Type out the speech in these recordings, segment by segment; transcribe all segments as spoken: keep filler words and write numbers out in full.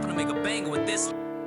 gonna make a banger with this.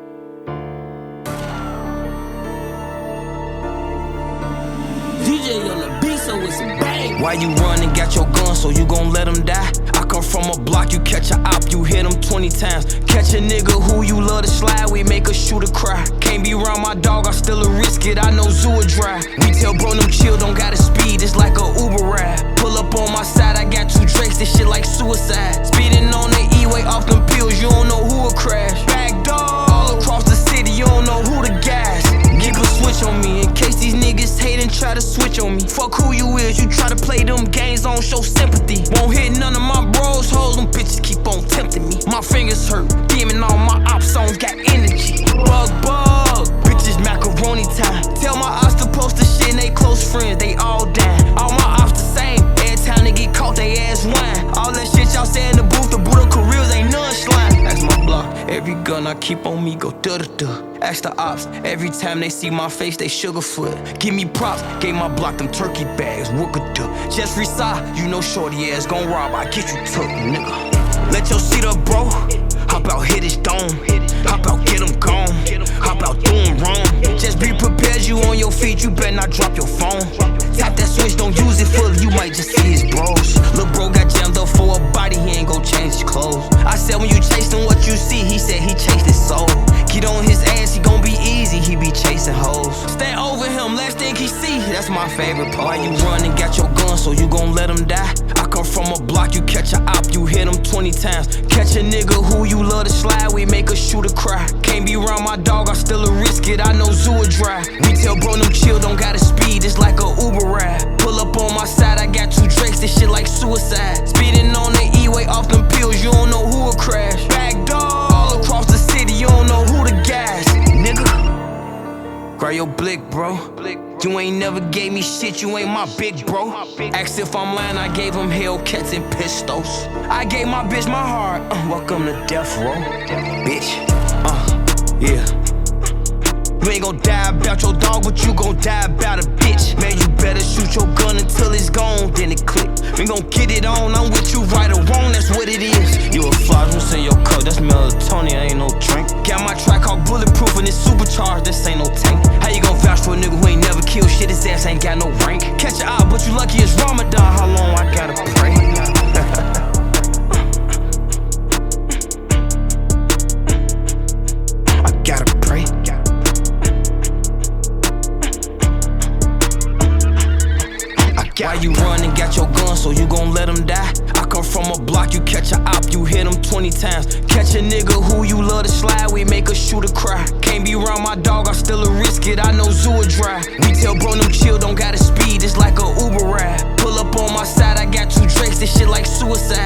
D J on the beat, so it's a bang. Why you run and got your gun, so you gon' let him die? I come from a block, you catch a op, you hit him twenty times. Catch a nigga who you love to slide, we make a shooter cry. Can't be around my dog, I still a risk it, I know Zoo will drive. We tell bro them chill, don't gotta speed, it's like a Uber ride. Pull up on my side, I got two Drakes, this shit like suicide. Speeding on the E-way off them pills, you don't know who will crash. Back dog, all across the city, you don't know who to gas. Keep a switch on me, in case these niggas hate and try to switch on me. Fuck who you is, you try to play them games, don't show sympathy. Won't hit none of my bros, hoes, them bitches keep on tempting me. My fingers hurt, demon all my op songs got energy. Bug, bug, bitches macaroni time. Tell my ops to post the shit and they close friends, they all dying. All my ops the same, every time they get caught, they ass whine. All that shit y'all say in the booth, the brutal careers ain't none slime. That's my block, every gun I keep on me go da-da-da. Ask the ops, every time they see my face, they sugarfoot. Give me props, gave my block them turkey bags, wookada. Just reside, you know shorty ass gon' rob, I get you took, nigga. Let your seat up, bro. Hop out, hit his dome. Hop out, get him gone. Hop out, do him wrong. Just be prepared, you on your feet, you better not drop your phone. Tap that switch, don't use it fully, you might just see his bros. Lil' bro got jammed up for a body, he ain't gon' change his clothes. I said when you chasing what you see, he said he chased his soul. Get on his ass, he gon' be easy, he be chasing hoes. Stand over him, last thing he see, that's my favorite part. Why you run and got your gun, so you gon' let him die? I come from a block, you catch a op, you hit him twenty times. Catch a nigga who you love to slide, we make a shooter cry. Can't be around my dog, I still a risk it, I know Zoo will drive. We tell bro them chill, don't gotta speed, it's like a Uber ride. Pull up on my side, I got two Drakes, this shit like suicide. Speeding on the E-way off them pills, you don't know who will crash. Back dog, all across the city, you don't know who to gas, nigga. Grab your blick, bro. You ain't never gave me shit, you ain't my big bro. Ask if I'm lying, I gave him Hellcats and pistols. I gave my bitch my heart, uh, welcome to death row, bitch. Uh, yeah. You ain't gon' die about your dog, but you gon' die about a bitch. Man, you better shoot your gun until it's gone, then it click. We gon' get it on, I'm with you right or wrong, that's what it is. You a fly, what's in your cup, that's melatonin, ain't no drink. Got my track called bulletproof and it's supercharged, this ain't no tank. How you gon' vouch for a nigga who ain't never killed shit, his ass ain't got no rank. Catch your eye, but you lucky it's Ramadan, how long I gotta pray? I gotta pray. Why you run and got your gun, so you gon' let him die? I come from a block, you catch a op, you hit him twenty times. Catch a nigga who you love to slide, we make a shooter cry. Can't be around my dog, I still a risk it, I know Zoo will drive. We tell bro them chill, don't gotta speed, it's like a Uber ride. Pull up on my side, I got two Drakes, this shit like suicide.